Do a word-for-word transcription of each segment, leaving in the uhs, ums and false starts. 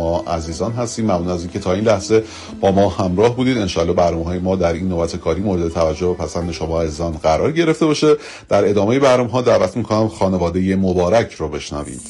ما عزیزان هستیم. ممنون از اینکه تا این لحظه با ما همراه بودید. انشالله برنامه‌های ما در این نوبت کاری مورد توجه و پسند شما عزیزان قرار گرفته باشه. در ادامه برنامه‌ها دعوت می‌کنم خانواده مبارک رو بشنوید.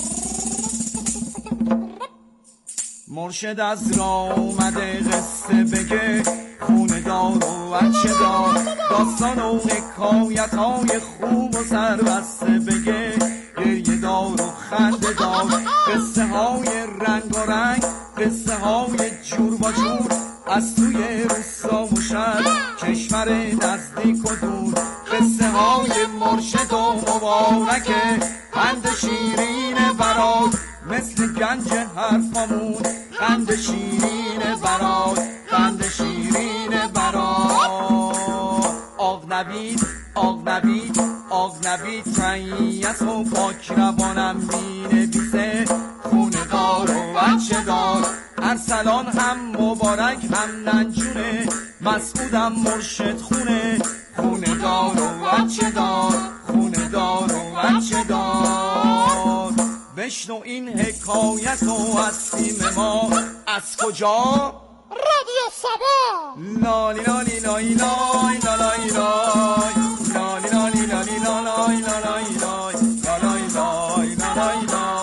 مرشد از راه اومده قصه بگه، خونه دار و بچه دار، داستان و حکایت های خوب و سربسته بگه، گریه دار و خنده دار، قصه های رنگ و رنگ، قصه های جور با جور، از توی روستا و شهر، کشور نزدیک و دور، قصه های مرشد و مبارکه، قند شیرین برات مثل گنج حرفامون، قند شیرین برات، قند شیرین برات. آق نبید، آق نبید، آق نبید، رعیت و پاک روانم مینویسه، خونه دار و بچه دار، ارسلان هم مبارک هم ننجونه، مسعودم مرشد خونه، خونه دار و بچه دار، خونه دار و بچه دار. بشنو این حکایت و از تیم ما، از کجا؟ رادیو سبا. لالی لالی لای لای لای لای، لالی لالی لالی لای لای لای، لای لای لای لای.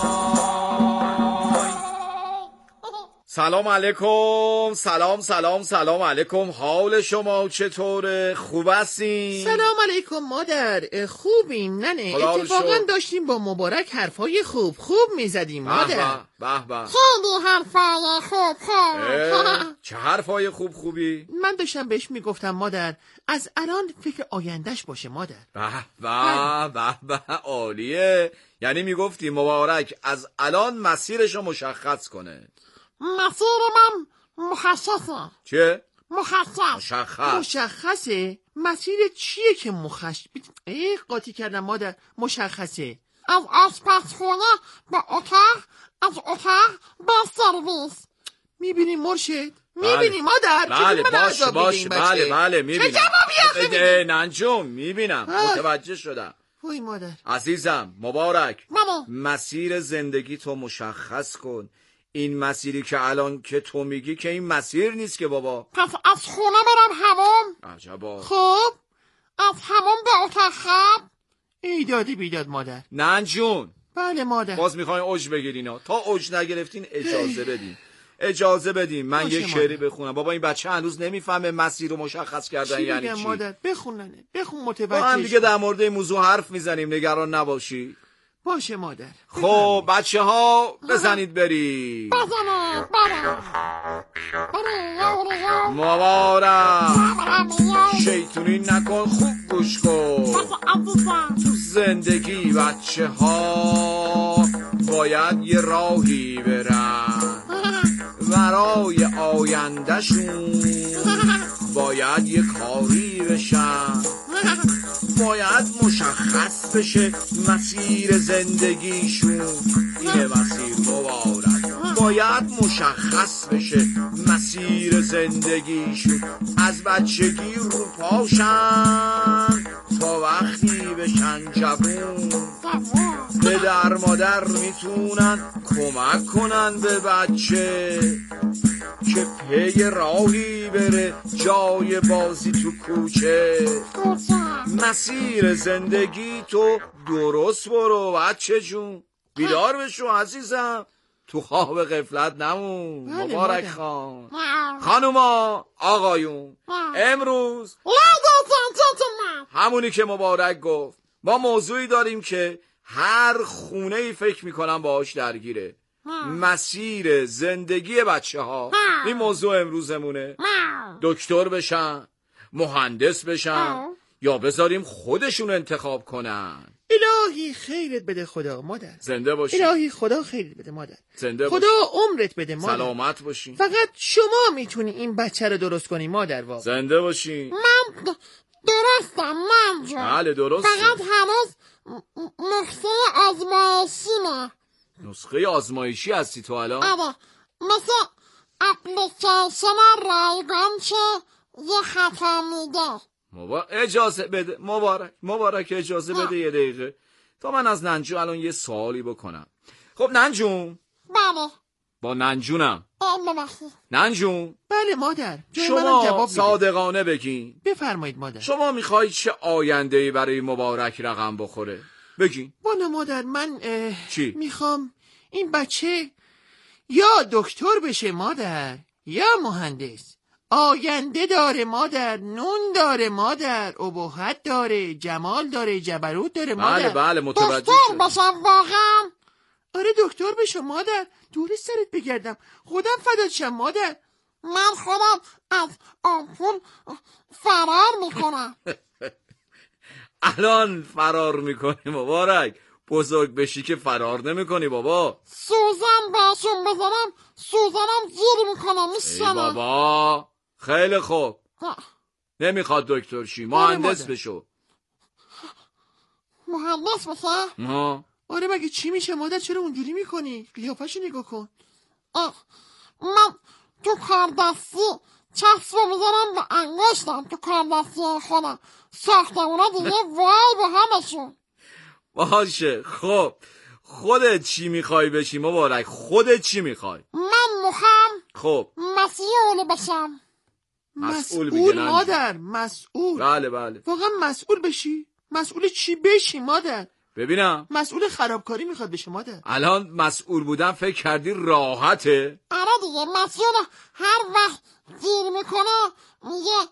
سلام علیکم، سلام سلام سلام علیکم. حال شما چطوره؟ خوب هستین؟ سلام علیکم مادر. خوبیم ننه. اتفاقا داشتیم با مبارک حرفای خوب خوب میزدیم مادر. به به. خیلی حرفای خوب خوب. چه حرفای خوب خوبی؟ من داشتم بهش میگفتم مادر از الان فکر آیندهش باشه مادر. به به به به، عالیه. یعنی میگفتی مبارک از الان مسیرشو مشخص کنه. مسیر من مخصصه. چه؟ مخصص. مشخص. مشخصه؟ مسیر چیه که مخصص؟ ای قاطی کردم مادر. مشخصه از آشپزخونه به اتاق، از اتاق به سرویس. میبینی مرشد؟ بله. میبینی مادر؟ بله باش باش، بله بله میبینم. چه جوابی آخه؟ ننجوم میبینم، متوجه شدم. وای مادر. عزیزم مبارک، ماما. مسیر زندگی تو مشخص کن. این مسیری که الان که تو میگی که این مسیر نیست که بابا. پس از خونه برم همون؟ عجبا. خب از همون به اتاق خواب؟ ایدادی بیداد مادر. ننجون. بله مادر. باز میخواین اوج بگیرین. تا اوج نگرفتین اجازه بدین، اجازه بدین من یه شعری بخونم. بابا این بچه هنوز نمیفهمه مسیر رو مشخص کردن یعنی چی. مادر بخوننه، بخون متوجه. با هم دیگه در مورد این موضوع حرف میزنیم، نگران نباشی. باشه مادر. خب بچه ها بزنید بری. بزنید بری. مبارک شیطونی نکن، خوب گوش کن. تو زندگی بچه ها باید یه راهی برن، برای آیندهشون باید یه کاری بشن، باید مشخص بشه مسیر زندگیشون. اینه مسیر مبارک، باید مشخص بشه مسیر زندگیشون. از بچگی رو پاشن تا وقتی بشن جوون، پدر مادر میتونن کمک کنن به بچه که پی راهی بره جای بازی تو کوچه. مسیر زندگی تو درست برو بچه جون، بیدار بشو عزیزم، تو خواب غفلت نمون. مبارک خان. خانوما آقایون، امروز همونی که مبارک گفت، ما موضوعی داریم که هر خونه‌ای فکر میکنم باهاش درگیره. مسیر زندگی بچه ها. این موضوع امروزمونه. دکتر بشن، مهندس بشن، یا بذاریم خودشون انتخاب کنن. الهی خیرت بده خدا مادر. زنده باشی. الهی خدا خیرت بده مادر. زنده باشی. خدا عمرت بده مادر. سلامت باشی. فقط شما میتونی این بچه رو درست کنی مادر. واقعا زنده باشی. من درستم من. بله درسته. فقط هنوز نسخه آزمایشیمه. نسخه آزمایشی هستی تو الان؟ آره، مثل اپلیکیشن رایگان که یه خطا میده. مبارک اجازه بده. مبارک مبارک اجازه بده یه دقیقه تا من از ننجو الان یه سوالی بکنم. خب ننجون، بله. با ننجونم. ببخشید. ننجون بله مادر، جای منم جواب شما میده. صادقانه بگین، بفرمایید مادر. شما میخواید چه آینده‌ای برای مبارک رقم بخوره؟ بگین. والا مادر من چی؟ میخوام این بچه یا دکتر بشه مادر یا مهندس. آینده داره مادر، نون داره مادر، ابهت داره، جمال داره، جبروت داره مادر. بله بله متوجه دکتر شد. بشم واقعا؟ آره دکتر بشو مادر، دور سرت بگردم، خودم فدات شم مادر. من خودم از آمپول فرار میکنم. الان فرار میکنی مبارک، بزرگ بشی که فرار نمیکنی بابا. سوزن بهشون بزنم سوزنم گیر میکنم ای میشنم. بابا خیلی خوب، نمیخواد دکتر شی، مهندس مادر. بشو. مهندس بشه؟ ها آره مگه چی میشه مادر؟ چرا اونجوری میکنی؟ قیافه‌شو نگاه کن. اه، من تو کاردستی چسب رو میزنم به انگشتم. تو کاردستی خودم ساخته اونا دیگه وای به همشون. باشه. خب خودت چی میخوای بشی مبارک؟ خودت چی میخوای؟ من میخوام خب مسئول بشم. مسئول مسئول بگه مادر، مسئول. بله بله. واقعا مسئول بشی؟ مسئول چی بشی مادر؟ ببینم مسئول خرابکاری میخواد بشه مادر. الان مسئول بودن فکر کردی راحته؟ آره دیگه مسئول هر وقت گیر میکنه میگه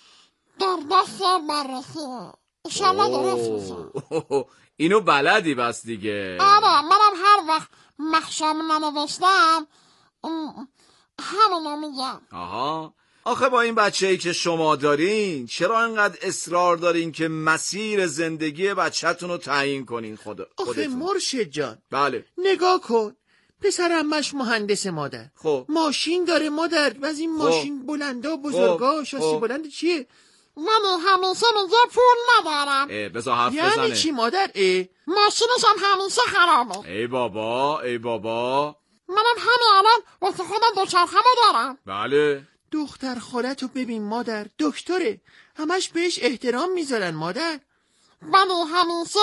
در دست بررسیه. ایشالله درست میشه. اوه، اینو بلدی بس دیگه. آره منم هر وقت مخشم ننوشتم ام، همینو میگم. آها. آخه با این بچه‌ای که شما دارین چرا انقدر اصرار دارین که مسیر زندگی بچه‌تون رو تعیین کنین خود آخه خودتون؟ مرشد جان بله. نگاه کن، پسرمش مهندس مادر، خب ماشین داره مادر، و از این خب. ماشین بلندا بزرگا خب. شاسی خب. بلند چیه؟ ولی همیشه میگه پول ندارم. اه، بذار حرف یعنی بزنه. چی مادر؟ اه؟ ماشینش هم همیشه خرابه. ای بابا ای بابا. منم همین الان واسه خودم دوچرخه‌مو دارم. بله. دختر خالتو ببین مادر، دکتره، همش بهش احترام میذارن مادر. ولی همیشه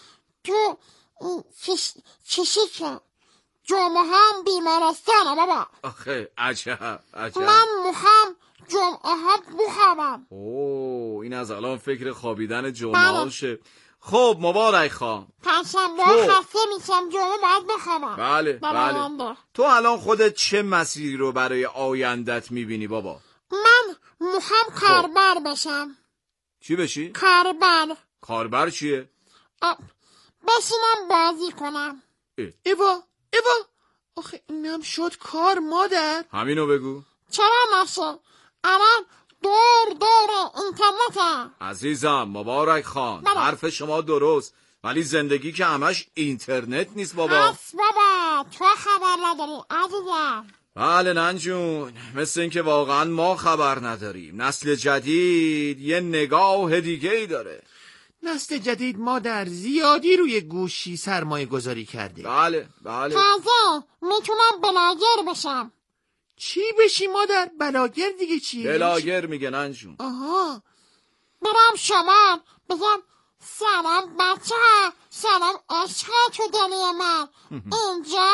تو این چش... چشی که جمعه هم بیمارستانه بابا. آخه عجب عجب. من میخوام جمعه ها بخوابم. اوه این از الان فکر خوابیدن بله. جمعه هاشه. خب مبارک خان. پنجشنبه تو. خسته میشم جمعه باید بخوابم. بله بله. بله. تو الان خودت چه مسیری رو برای آیندت میبینی بابا؟ من میخوام کاربر بشم. چی بشی؟ کاربر. کاربر چیه؟ آ، بشینم بازی کنم. ایوا ایوا، آخه اینم شد کار مادر. همینو بگو. چرا نشه؟ الان دور دور اینترنته. عزیزم مبارک خان، بله. حرف شما درست، ولی زندگی که همش اینترنت نیست بابا. پس بابا تو خبر نداری عزیزم. بله ننجون، مثل این که واقعا ما خبر نداریم. نسل جدید یه نگاه دیگه ای داره. نسل جدید مادر زیادی روی گوشی سرمایه گذاری کرده. بله بله. تازه میتونم بلاگر بشم. چی بشی مادر؟ بلاگر دیگه چی؟ بلاگر میگه ننجون. آها. برم شما بگم سلام بچه ها، سلام عشق تو دلی من، اینجا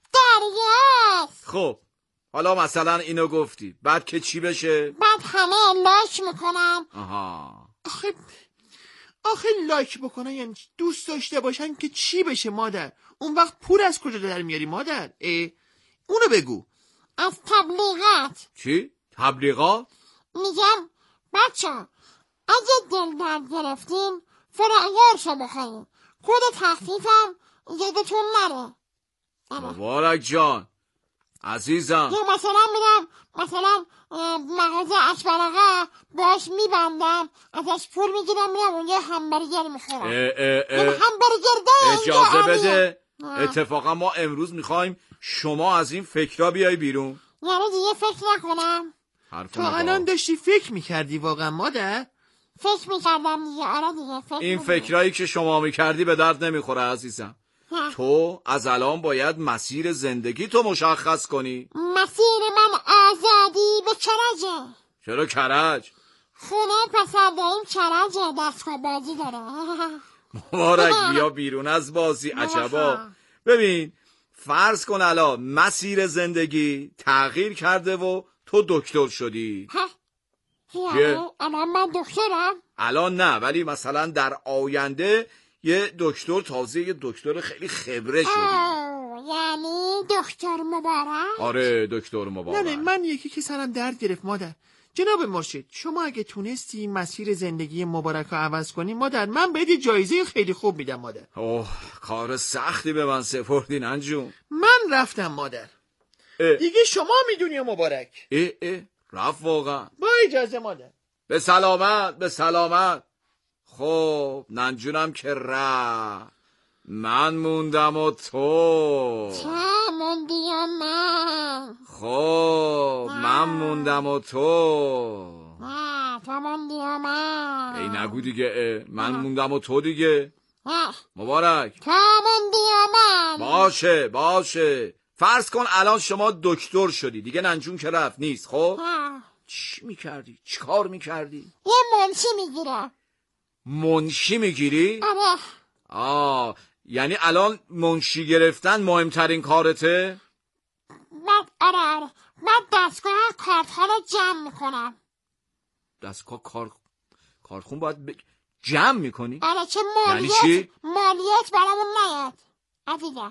دریاست. خب حالا مثلا اینو گفتی، بعد که چی بشه؟ بعد همه لاش میکنم. آها. آخه آخه لایک بکنن یعنی دوست داشته باشن که چی بشه مادر؟ اون وقت پول از کجا در میاری مادر؟ اه؟ اونو بگو. از تبلیغات. چی؟ تبلیغات؟ میگم بچه اگه دل درد گرفتین فراگرشو بخواین، کد تخفیفم یادتون نره. مبارک جان عزیزم. یا مثلا میرم مثلا مغازه اکبر آقا باش میبندم، ازش پول میگیرم میرم اونجا همبرگر میخورم. اه اه اه. همبرگر ده اجازه بده. آه. اتفاقا ما امروز میخوایم شما از این فکرها بیای بیرون. یعنی دیگه فکر نکنم. حرف تا نگاه. الان داشتی فکر میکردی واقعا مادر؟ فکر میکردم دیگه. آره دیگه فکر این می‌کردم. فکرایی که شما میکردی به درد نمیخوره عزیزم. ها. تو از الان باید مسیر زندگی تو مشخص کنی. مسیر من آزادی به کرجه. چرا کرج؟ خونه پسر داریم کرجه، دستگاه بازی داره. مبارک بیا بیرون از بازی. عجبا. ببین فرض کن الان مسیر زندگی تغییر کرده و تو دکتر شدی. ها چیه؟ یعنی الان من دکترم؟ الان نه، ولی مثلا در آینده یه دکتر تازه، یه دکتر خیلی خبره شدی. آه، یعنی دکتر مبارک؟ آره دکتر نه مبارک. نه من یکی که سرم درد گرفت مادر. جناب مرشد شما اگه تونستی مسیر زندگی مبارک رو عوض کنی مادر، من بهت جایزه خیلی خوب میدم مادر. اوه کار سختی به من سپردین انجوم. من رفتم مادر. اه دیگه شما میدونی مبارک. اه اه رفت واقعا. با اجازه مادر. به سلامت به سلامت. خب ننجونم که رفت، من موندم و تو. چه موندی و من؟ خب من موندم و تو. نه تو موندی و من. ای نگو دیگه، اه. من موندم و تو دیگه. نه مبارک. تو موندی و من. باشه باشه، فرض کن الان شما دکتر شدی دیگه، ننجون که رفت نیست. خب ها، چی میکردی؟ چی کار میکردی؟ یه منشی میگیره. منشی میگیری؟ آره آه یعنی الان منشی گرفتن مهمترین کارته؟ بعد آره آره بعد دستگاه کارت ها رو جمع میکنم. دستگاه کار کارخون باید ب... جمع میکنی؟ آره چه یعنی مالیات چی؟ مالیات برامون نیاد عزیزم.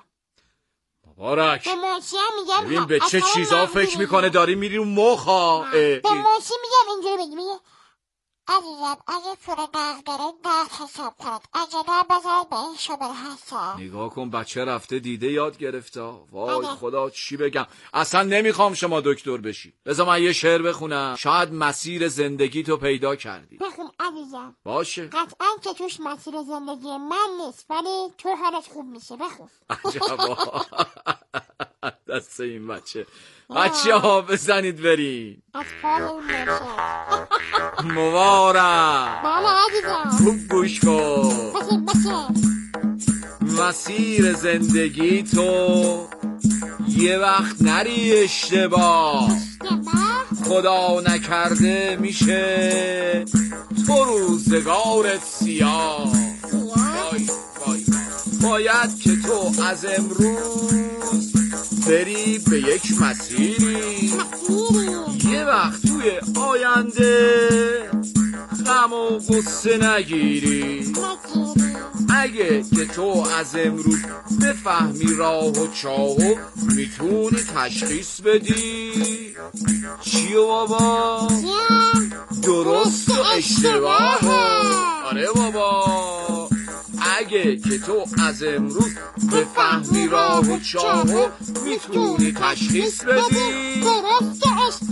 مبارک به منشی هم میگم ببین به از چه طرف چیزا من فکر می‌گیری. میکنه، داری میری رو مخا. به منشی میگم اینجوری بگی، میگه عزیزم اگه پول قرض دارید باید حساب کنید، اگه نه بذارید به این شبه حساب. نگاه کن بچه رفته دیده یاد گرفته. وای آره. خدا چی بگم، اصلا نمیخوام شما دکتر بشی. بذار من یه شعر بخونم، شاید مسیر زندگی تو پیدا کردی. بخون عزیزم. باشه قطعا که توش مسیر زندگی من نیست ولی تو حالت خوب میشه. بخون. عجبا دست این بچه. بچه ها بزنید برین. از کار این مرشد. مبارک بله عزیزم. خوب گوش کن. بشین بشین. مسیر زندگی تو یه وقت نری اشتباه، اشتباه؟ خدا نکرده میشه تو روزگارت سیاه. وای وای باید که تو از امروز بری به یک مسیری، مسیری. یه وقت توی آینده غم و غصه نگیری. نگیری. اگه که تو از امروز بفهمی راه و چاهو میتونی تشخیص بدی چیو بابا؟ چیم؟ درست و اشتباه. آره بابا اگه که تو از امروز بفهمی راه و چاهو میتونی تشخیص بدی. درست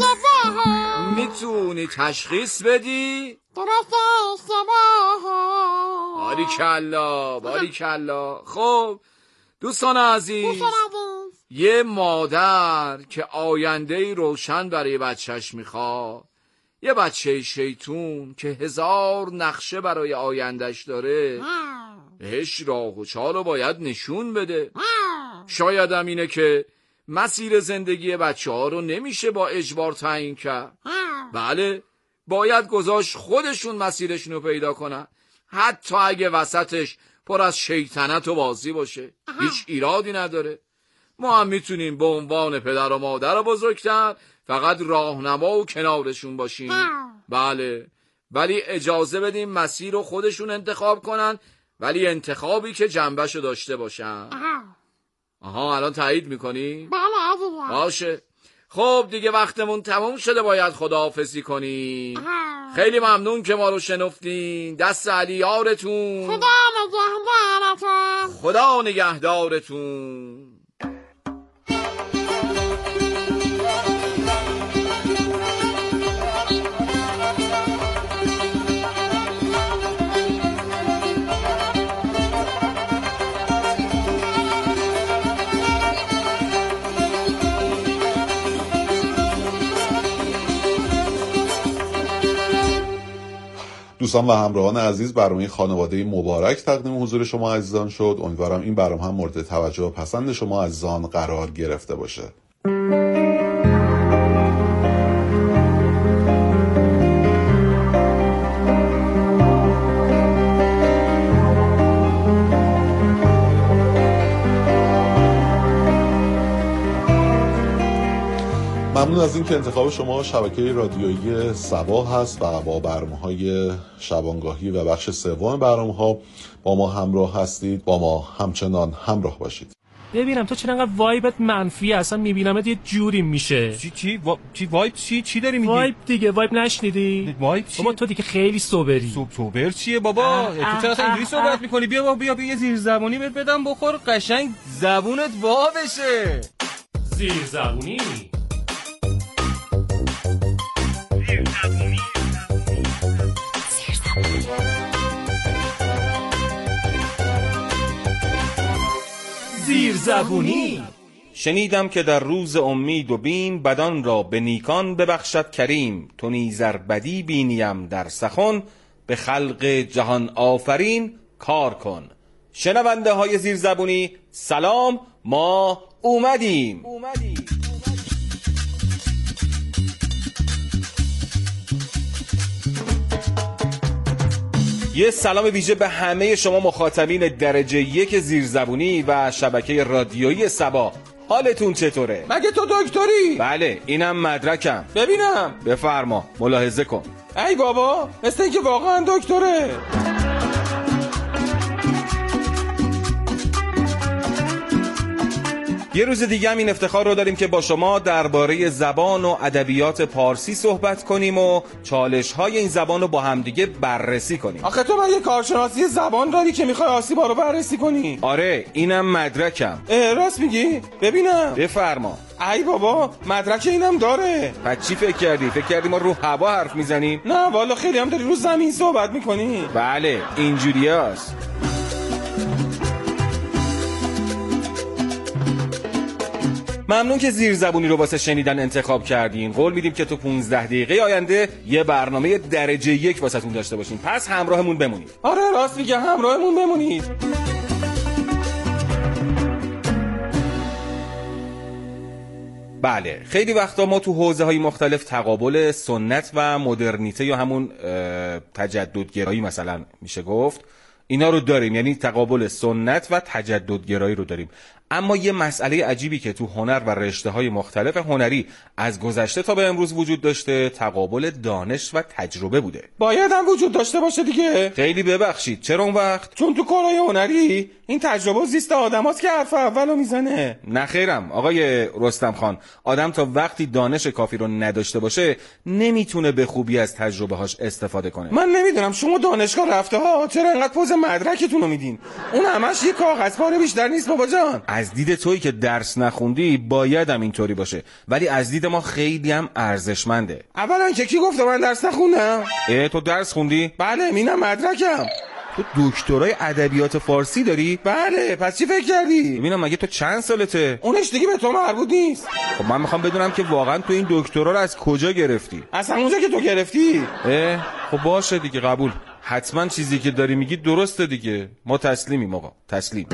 اشتباه. میتونی تشخیص بدی. درست اشتباه. باری کلا باری کلا. خب دوستان عزیز، دوستان عزیز. یه مادر که آینده روشن برای بچهش میخواد، یه بچه شیطون که هزار نقشه برای آیندهش داره، ها. بهش راه و چال رو باید نشون بده. ها. شاید هم اینه که مسیر زندگی بچه ها رو نمیشه با اجبار تعیین کرد. ها. بله باید گذاشت خودشون مسیرشون رو پیدا کنن، حتی اگه وسطش پر از شیطنت و بازی باشه. هیچ ایرادی نداره. ما هم میتونیم به عنوان پدر و مادر بزرگتر فقط راهنما و کنارشون باشیم. بله ولی اجازه بدیم مسیر رو خودشون انتخاب کنن، ولی انتخابی که جنبشو داشته باشن. ها. آها الان تایید میکنی؟ بله عزیزم. باشه. خب دیگه وقتمون تموم شده، باید خداحافظی کنیم. ها. خیلی ممنون که ما رو شنفتین. دست علی یارتون. خدا نگهدارتون. خدا نگهدارتون. دوستان و همراهان عزیز، برنامه خانواده مبارک تقدیم حضور شما عزیزان شد. امیدوارم این برنامه هم مورد توجه و پسند شما عزیزان قرار گرفته باشه. ممنون از این که انتخاب شما شبکه رادیویی سبا هست و با برنامه‌های شبانگاهی و بخش سوم برنامه‌ها با ما همراه هستید. با ما همچنان همراه باشید. ببینم تو چرا انقدر وایبت منفیه؟ اصلا میبینمت یه جوری میشه. چی چی وا... چی وایب چی چی داری میگی؟ وایب دیگه، وایب نشنیدی؟ وایب چی؟ بابا تو دیگه خیلی سوبری. سوب سوبر چیه بابا؟ تو چرا اصلا اینجوری صحبت میکنی؟ بیا بابا بیا بیا یه زیر زبونی بهت بدم بخور قشنگ زبونت وا بشه. زیر زبونی. زیر زبونی. شنیدم که در روز امید و بیم بدان را به نیکان ببخشد کریم. تو نیز ار بدی بینیم در سخن به خلق جهان آفرین کار کن. شنونده های زیر زبونی سلام، ما اومدیم, اومدیم. یه سلام ویژه به همه شما مخاطبین درجه یک زیرزبونی و شبکه رادیویی سبا. حالتون چطوره؟ مگه تو دکتری؟ بله، اینم مدرکم. ببینم. بفرما، ملاحظه کن. ای بابا، مثل اینکه واقعا دکتره. یه روز دیگه هم این افتخار رو داریم که با شما درباره زبان و ادبیات پارسی صحبت کنیم و چالش‌های این زبان رو با همدیگه بررسی کنیم. آخه تو مگه کارشناسی زبان داری که میخوای آسیبا رو بررسی کنی؟ آره، اینم مدرکم. راست میگی؟ ببینم. بفرما. ای بابا، مدرک اینم داره. پس چی فکر کردی؟ فکر کردی ما رو هوا حرف میزنیم؟ نه والا، خیلی هم داری رو زمین صحبت میکنی. بله، اینجوری هست. ممنون که زیر زبونی رو واسه شنیدن انتخاب کردین. قول میدیم که تو پونزده دقیقه آینده یه برنامه درجه یک واسهتون داشته باشیم. پس همراهمون بمونید. آره راست میگه، همراهمون بمونید. بله، خیلی وقتا ما تو حوزه های مختلف تقابل سنت و مدرنیته یا همون تجددگرایی مثلا میشه گفت، اینا رو داریم. یعنی تقابل سنت و تجددگرایی رو داریم. اما یه مسئله عجیبی که تو هنر و رشته‌های مختلف هنری از گذشته تا به امروز وجود داشته، تقابل دانش و تجربه بوده. باید هم وجود داشته باشه دیگه. خیلی ببخشید، چرا اون وقت؟ چون تو کارهای هنری این تجربه و زیست آدماست که حرف اولو میزنه. نه خیرم آقای رستم خان، آدم تا وقتی دانش کافی رو نداشته باشه نمیتونه به خوبی از تجربه هاش استفاده کنه. من نمیدونم شما دانشگاه رفته ها چرا انقدر پوز مدرکتون رو میدین؟ اون همش یه کاغذ پاره بیشتر نیست بابا جان. از دید تویی که درس نخوندی باید هم اینطوری باشه، ولی از دید ما خیلی هم ارزشمنده. اولا که کی گفته من درس نخوندم؟ اه تو درس خوندی؟ بله، اینم مدرکم. تو دکترای ادبیات فارسی داری؟ بله، پس چی فکر کردی؟ ببینم مگه تو چند سالته؟ اونش دیگه به تو مربوط نیست. خب من میخوام بدونم که واقعا تو این دکترا رو از کجا گرفتی؟ از همونجا که تو گرفتی. اه خب باشه دیگه، قبول. حتما چیزی که داری میگی درسته دیگه. ما تسلیمیم آقا، تسلیم.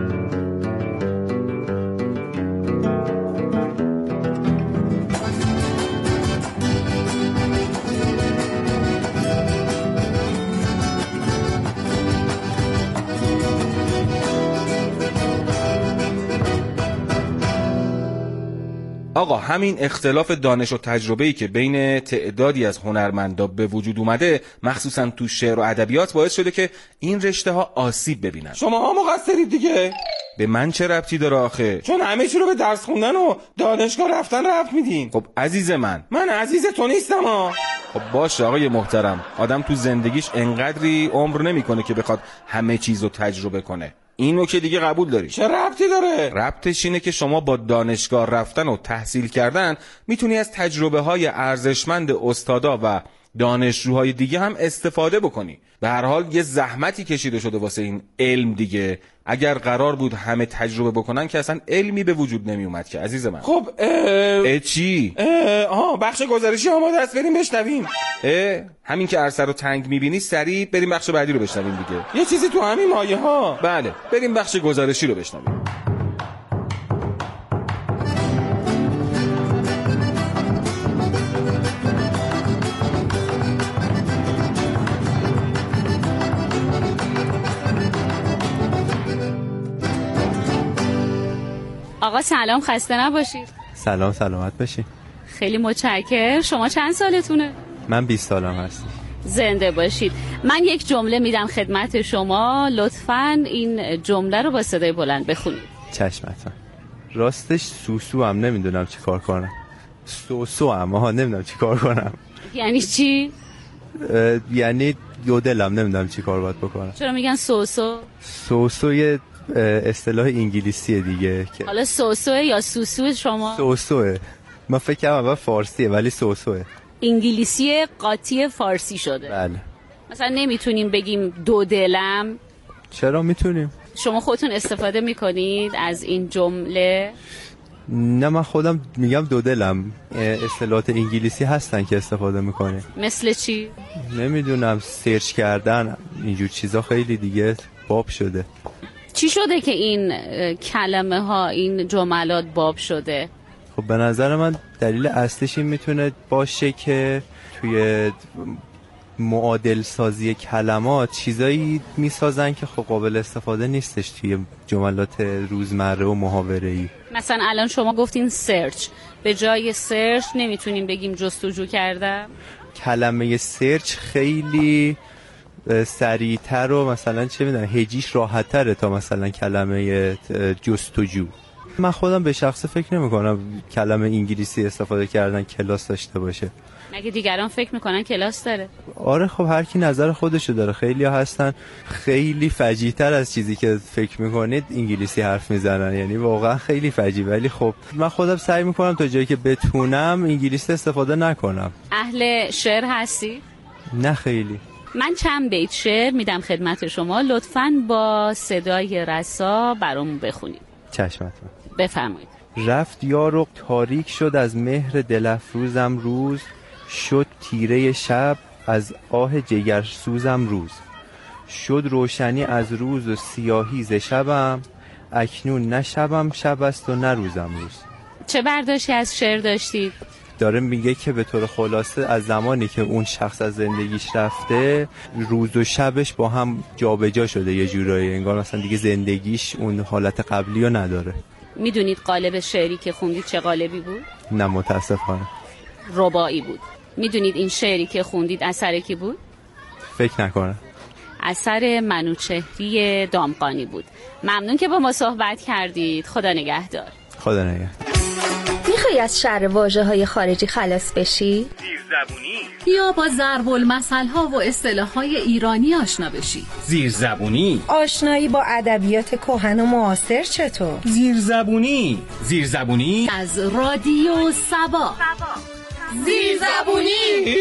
آقا همین اختلاف دانش و تجربه‌ای که بین تعدادی از هنرمندا به وجود اومده، مخصوصا تو شعر و ادبیات، باعث شده که این رشته ها آسیب ببینن. شما ها مقصرید دیگه. به من چه ربطی داره آخه؟ چون همه چی رو به درس خوندن و دانشگاه رفتن رفت میدین. خب عزیز من، من عزیز تو نیستم ها. خب باشه آقای محترم، آدم تو زندگیش انقدری عمر نمیکنه که بخواد همه چیزو تجربه کنه. اینو که دیگه قبول داری. چه ربطی داره؟ ربطش اینه که شما با دانشگاه رفتن و تحصیل کردن میتونی از تجربه های ارزشمند استادا و دانشجوهای دیگه هم استفاده بکنی. به هر حال یه زحمتی کشیده شده واسه این علم دیگه. اگر قرار بود همه تجربه بکنن که اصلا علمی به وجود نمی اومد که عزیز من. خب اه... اه چی؟ اه آها بخش گزارشی آماده است، بریم بشنویم. اه همین که عرصه رو تنگ میبینی سریع بریم بخش بعدی رو بشنویم دیگه. یه چیزی تو همین مایه ها. بله، بریم بخش گزارشی رو بشنویم. آقا سلام، خسته نباشید. سلام، سلامت باشی. خیلی متشکرم. شما چند سالتونه؟ من بیست سالم هست. زنده باشید. من یک جمله میدم خدمت شما، لطفاً این جمله رو با صدای بلند بخونید. چشمتون. راستش سوسو هم نمیدونم چی کار کنم. سوسو هم ها نمیدونم چی کار کنم. یعنی چی؟ یعنی دو دلم نمیدونم چی کار باید بکنم. چرا میگن سوسو؟ سوسو یه اصطلاح انگلیسیه دیگه. حالا سوسوه یا سوسو شما؟ سوسوه. من فکر کنم اول فارسیه ولی سوسوه. انگلیسی قاطی فارسی شده. بله. مثلا نمیتونیم بگیم دو دلم. چرا میتونیم؟ شما خودتون استفاده میکنید از این جمله؟ نه من خودم میگم دو دلم. اصطلاحات انگلیسی هستن که استفاده میکنه. مثل چی؟ نمیدونم، سرچ کردن اینجور چیزا خیلی دیگه باب شده. چی شده که این کلمه ها، این جملات باب شده؟ خب به نظر من دلیل اصلیش این میتونه باشه که توی معادل سازی کلمات چیزایی میسازن که خب قابل استفاده نیستش توی جملات روزمره و محاوره‌ای. مثلا الان شما گفتین سرچ، به جای سرچ نمیتونیم بگیم جستجو کردم؟ کلمه سرچ خیلی سریعتر و مثلا چه میدونم هجیش راحت تره تا مثلا کلمه جستجو. من خودم به شخصه فکر نمی کنم کلمه انگلیسی استفاده کردن کلاس داشته باشه. مگه دیگران فکر میکنن کلاس داره؟ آره خب هر کی نظر خودشو داره. خیلی ها هستن خیلی فجیع‌تر از چیزی که فکر میکنید انگلیسی حرف میزنن، یعنی واقعا خیلی فجیع. ولی خب من خودم سعی میکنم تا جایی که بتونم انگلیسی استفاده نکنم. اهل شعر هستی؟ نه خیلی. من چند بیت شعر میدم خدمت شما، لطفاً با صدای رسا برامون بخونید. چشمتون. بفرمایید. رفت یار و تاریک شد از مهر دلفروزم روز، شد تیره شب از آه جگرسوزم روز، شد روشنی از روز و سیاهی ز شبم، اکنون نه شبم شب است و نه روزم روز. چه برداشتی از شعر داشتید؟ داره میگه که به طور خلاصه از زمانی که اون شخص از زندگیش رفته روز و شبش با هم جابجا شده یه جورایی، انگار مثلا دیگه زندگیش اون حالت قبلی رو نداره. میدونید قالب شعری که خوندید چه قالبی بود؟ نه متاسفانه. رباعی بود. میدونید این شعری که خوندید اثر کی بود؟ فکر نکنم. اثر منوچهری دامغانی بود. ممنون که با ما صحبت کردید. خدا نگهدار. خدا نگهدار. میخوای از شر واژه‌های خارجی خلاص بشی؟ زیرزبونی یا با ضرب المثل‌ها و اصطلاح‌های ایرانی آشنا بشی؟ زیرزبونی. آشنایی با ادبیات کهن و معاصر چطور؟ زیرزبونی. زیرزبونی از رادیو سبا. زیرزبونی.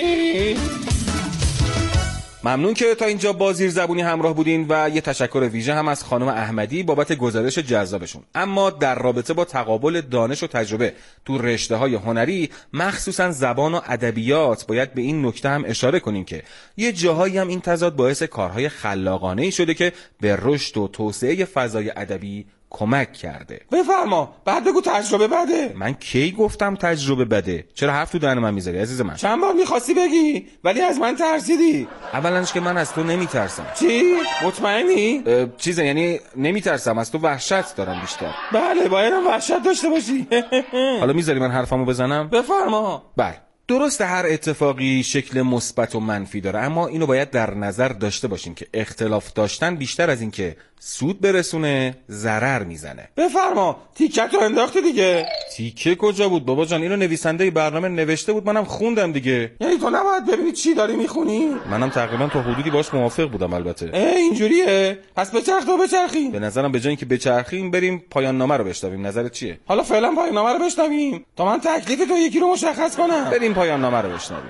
ممنون که تا اینجا با زیرزبونی همراه بودین و یه تشکر ویژه هم از خانم احمدی بابت گزارش جذابشون. اما در رابطه با تقابل دانش و تجربه تو رشته‌های هنری، مخصوصا زبان و ادبیات، باید به این نکته هم اشاره کنیم که یه جاهایی هم این تضاد باعث کارهای خلاقانه‌ای شده که به رشد و توسعه فضای ادبی کمک کرده. بفرما، بعد بگو تجربه بده. من کی گفتم تجربه بده؟ چرا حرف تو دهن من میذاری عزیز من؟ چند بار میخواستی بگی ولی از من ترسیدی. اولنش که من از تو نمیترسم. چی؟ مطمئنی؟ چیزه، یعنی نمیترسم، از تو وحشت دارم بیشتر. بله بایدم وحشت داشته باشی. حالا میذاری من حرفمو بزنم؟ بفرما. بله. درست هر اتفاقی شکل مثبت و منفی داره، اما اینو باید در نظر داشته باشیم که اختلاف داشتن بیشتر از این که سود برسونه ضرر میزنه. بفرما، تیکت رو انداختی دیگه. تیکه کجا بود بابا جان؟ اینو نویسنده برنامه نوشته بود، منم خوندم دیگه. یعنی تو نباید ببینی چی داری میخونی؟ منم تقریبا تا حدودی باش موافق بودم البته. اه اینجوریه؟ پس بچرخ تو بچرخی. به نظرم به جای اینکه بچرخیم بریم پایان نامه رو بشنویم. نظرت چیه؟ حالا فعلا پایان نامه رو بشنویم تا من تکلیف تو یکی رو مشخص کنم. بریم پایان نامه رو بشنویم.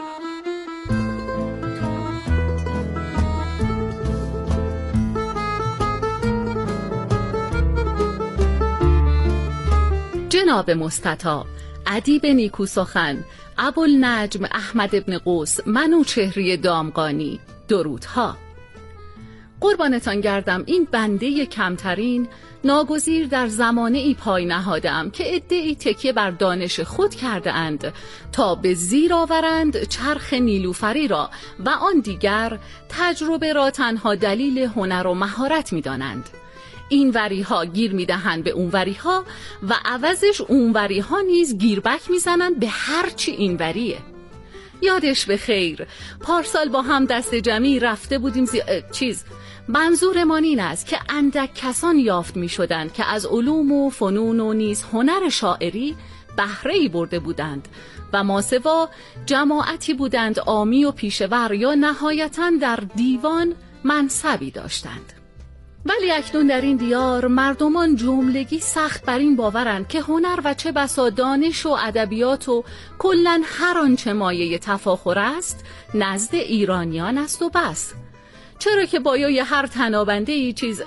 جناب مستطاب، ادیب نیکو سخن، ابوالنجم احمد ابن قوس منوچهری دامغانی، درودها. قربانتان گردم، این بنده کمترین ناگزیر در زمانه ای پای نهادم که عده‌ای تکیه بر دانش خود کرده اند تا به زیر آورند چرخ نیلوفری را و آن دیگر تجربه را تنها دلیل هنر و مهارت می دانند. این وری ها گیر میدهند به اون وری ها و عوضش اون وری ها نیز گیربک میزنن به هر چی این وریه. یادش به خیر پارسال با هم دست جمعی رفته بودیم زی... چیز منظورمان این است که اندک کسان یافت می شدند که از علوم و فنون و نیز هنر شاعری بهره‌ای برده بودند و ماسوا جماعتی بودند عامی و پیشور یا نهایتاً در دیوان منصبی داشتند. ولی اکنون در این دیار مردمان جملگی سخت بر این باورند که هنر و چه بسا دانش و ادبیات و کلاً هر آنچه مایه تفاخر است نزد ایرانیان است و بس. چرا که بایای هر تنابنده ای چیز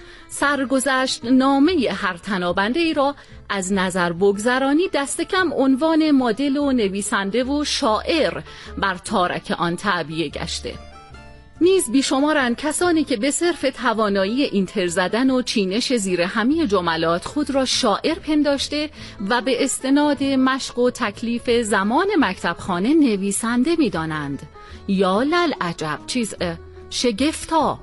سرگذشت نامه هر تنابنده ای را از نظر بگذرانی دست کم عنوان مدل و نویسنده و شاعر بر تارک آن تعبیه گشته. نیز بیشمارند کسانی که به صرف توانایی اینتر زدن و چینش زیر همی جملات خود را شاعر پنداشته و به استناد مشق و تکلیف زمان مکتبخانه نویسنده می‌دانند. یا لل عجب چیز شگفتا.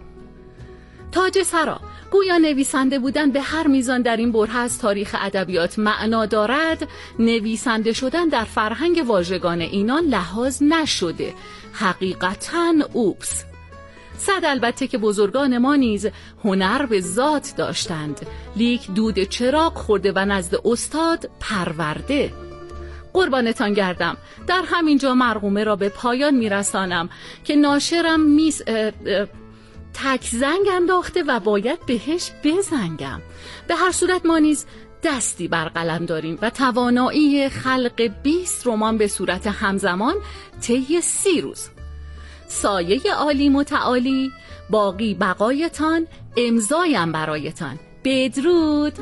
تاج سرا گویا نویسنده بودن به هر میزان در این بره از تاریخ ادبیات معنا دارد، نویسنده شدن در فرهنگ واژگان اینان لحاظ نشده. حقیقتاً اوپس. صد البته که بزرگان ما نیز هنر به ذات داشتند، لیک دود چراغ خورده و نزد استاد پرورده. قربانتان گردم. در همین جا مرقومه را به پایان میرسانم که ناشرم میز اه اه تک زنگ انداخته و باید بهش بزنگم. به هر صورت ما نیز دستی بر قلم داریم و توانایی خلق بیست رمان به صورت همزمان طی سی روز. سایه عالی متعالی، باقی بقایتان، امضایم برایتان. بدرود.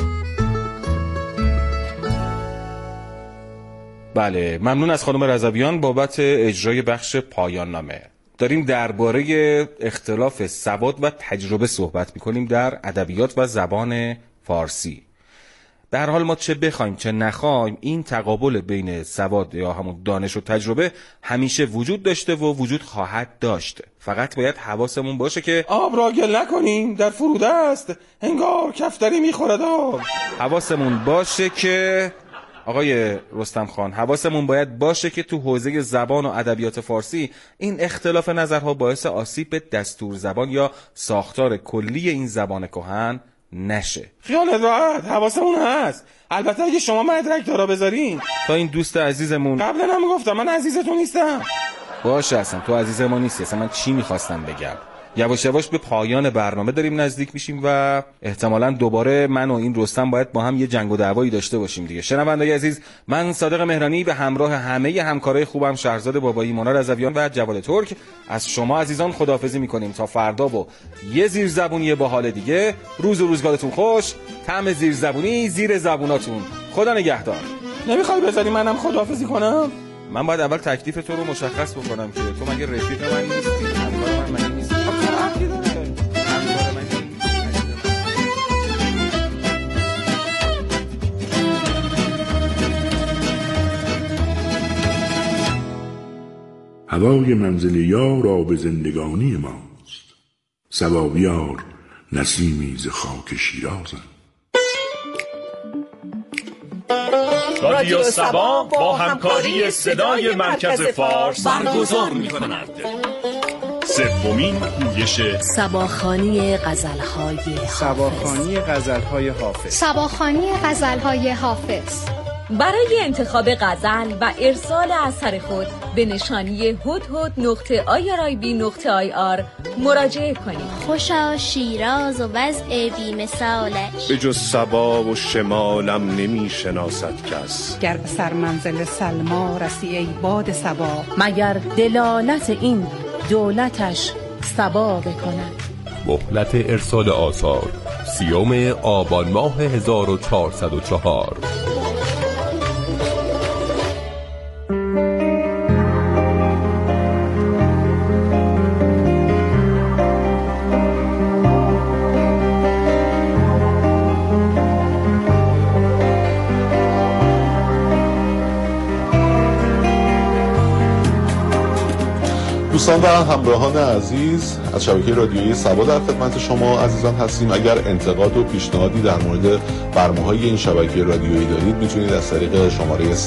بله، ممنون از خانم رضویان بابت اجرای بخش پایان نامه. داریم درباره اختلاف سواد و تجربه صحبت می‌کنیم در ادبیات و زبان فارسی. به هر حال ما چه بخوایم چه نخوایم این تقابل بین سواد یا همون دانش و تجربه همیشه وجود داشته و وجود خواهد داشت. فقط باید حواسمون باشه که آب را گل نکنیم، در فروده است، هنگار کفتری میخورد آب. حواسمون باشه که آقای رستم خان حواسمون باید باشه که تو حوزه زبان و ادبیات فارسی این اختلاف نظرها باعث آسیب به دستور زبان یا ساختار کلی این زبان کهن نشه. خیالت راحت، حواسمون هست. البته اگه شما مدرک دارا بذارین. تا این دوست عزیزمون قبلا هم گفتم من عزیزتون نیستم. باشه اصلا تو عزیز ما نیستی. اصلا من چی میخواستم بگم؟ یواش یواش به پایان برنامه داریم نزدیک میشیم و احتمالاً دوباره من و این رستم باید با هم یه جنگ و دعوایی داشته باشیم دیگه. شنوندگان عزیز، من صادق مهرانی به همراه همه همکارای خوبم شهرزاد بابایی، مونا رضویان و جواد ترک از شما عزیزان خداحافظی میکنیم تا فردا و یه زیرزبونی با حال دیگه. روز و روزگارتون خوش. طعم زیرزبونی زیر زبوناتون. خدا نگهدار. نمیخوای بذاری منم خداحافظی کنم؟ من باید اول تکلیف تو رو مشخص بکنم که تو مگه رفیق من نیستی؟ همکار من نیستی؟ هوای منزل یار آب زندگانی ماست، صبا بیار نسیمی ز خاک شیرازم. رادیو سبا با همکاری صدای مرکز فارس برگزار می‌کند سومین پویش سباخوانی غزل‌های حافظ. سباخوانی غزل‌های حافظ. سباخوانی غزل‌های حافظ. برای انتخاب غزل و ارسال اثر خود به نشانی هدهد نقطه آی آر آی بی نقطه آی آر مراجعه کنید. خوشا شیراز و وضع بی مثالش، به جز صبا و شمالم نمی شناسد کس. گر به سر منزل سلما رسی ای باد صبا، مگر دلالت این دولتش صبا بکند. مهلت ارسال آثار سیوم آبان ماه هزار و چهارصد و چهار. دوستان و همراهان عزیز از شبکه رادیویی سبا در خدمت شما عزیزان هستیم. اگر انتقاد و پیشنهادی در مورد برنامه‌های این شبکه رادیویی دارید میتونید از طریق شماره